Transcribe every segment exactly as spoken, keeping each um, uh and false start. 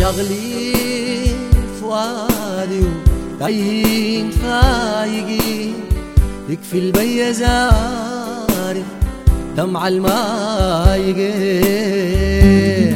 شغلين فؤادي وتايهين فايقين، يكفي البي زارف دمع المايقين.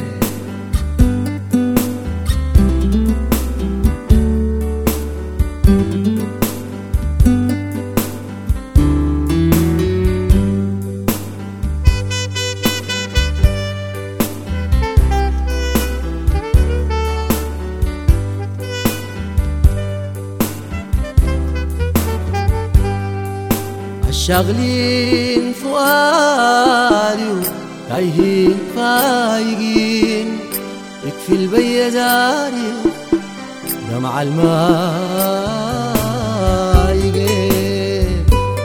شاغلين فؤادي وتايهين فايقين، يكفي البي زاري دمع المايقين.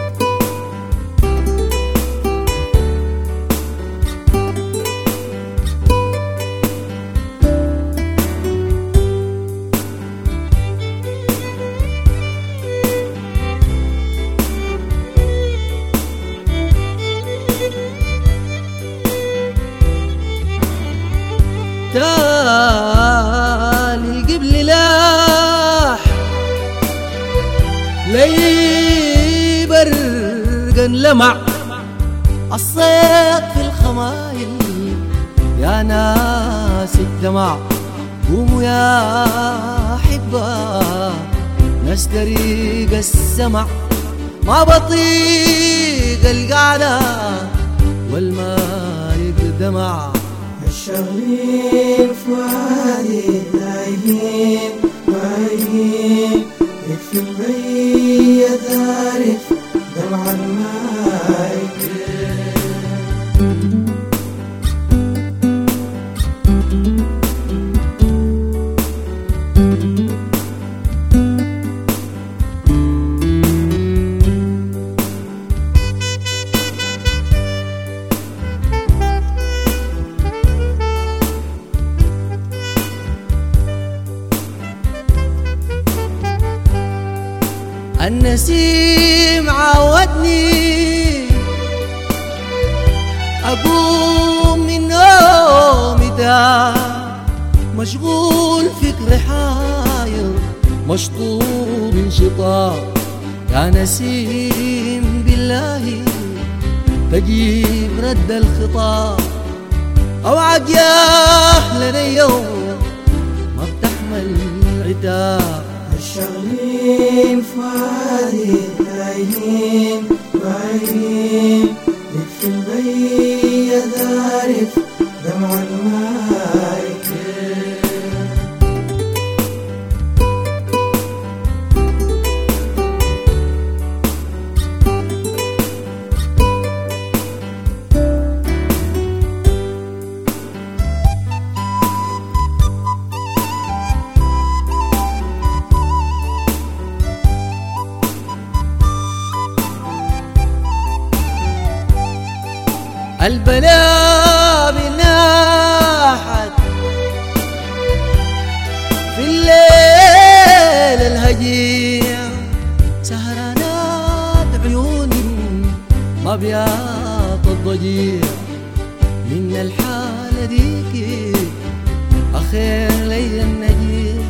تالي قبل لاح لي برقن لمع الصيد في الخمايل، يا ناس الدمع قوموا يا حبا، ناس طريق السمع ما بطيق القعدة والماء يقدمع. الشغلين فؤادي تايهين فايقين، يكفي البي ذارف دمع المايقين. النسيم عودني أقوم من نومي ده، مشغول فكري حاير مشطوب انشطار. يا نسيم بالله تجيب رد الخطاب، أوعك يا أهلنا يوم ما بتحمل عتاب. الشغلين فؤادي تايهين فايقين، يكفي البي ذارف دمع المايقين. البلا بناحت في الليل الهجيع، سهرانات عيوني ما بياط الضجيع. من الحالة ديكي أخير لي النجيع،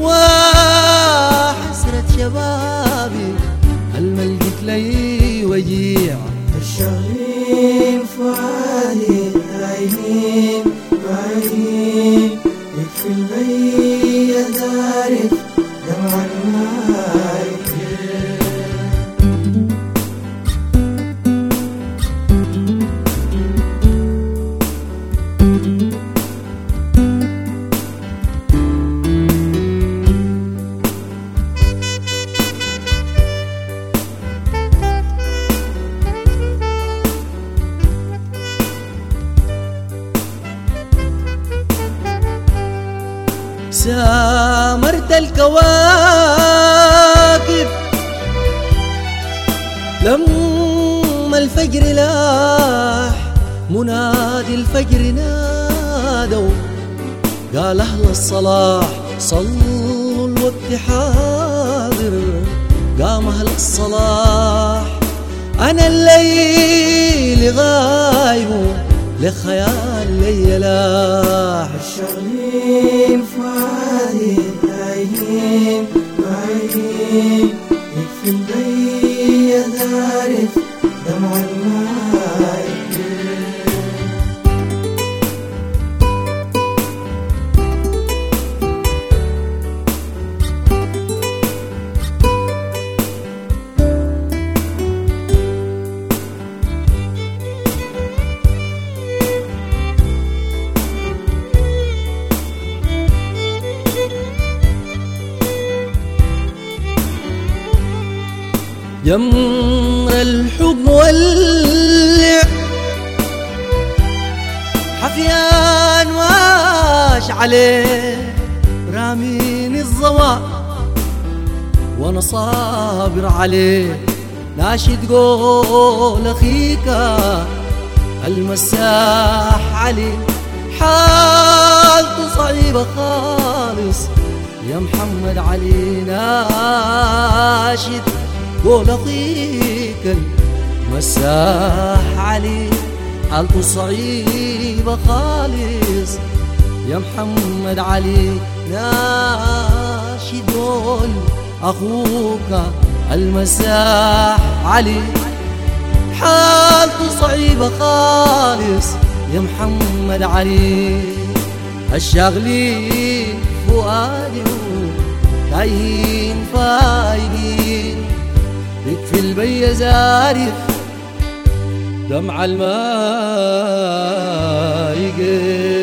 وحسرة شبابي الملقت لي وجيع. الشغلين فؤادي تايهين فايقين، يكفي البي ذارف دمع المايقين. سامرت الكواكب لما الفجر لاح، منادي الفجر نادوا قال أهل الصلاح صلوا الوقت حاضر. قام أهل الصلاح أنا الليل غايب لخيال ليلاح. الشغلين فؤادي تايهين بايهين، يكفي البي ذارف دمع الماء. جمر الحب ولع حفيان واش عليه، رامين الظما وانا صابر عليه. ناشد قول اخيك المساح عليه، حالته صعيبة خالص يا محمد علي. ناشد قول اخيك المساح علي، حالته صعيبة خالص يا محمد علي. ناشد قول اخوك المساح علي، حالته صعيبة خالص يا محمد علي. الشاغلين فؤادي تايهين فايقين، يكفي البي زارف دمع الماء.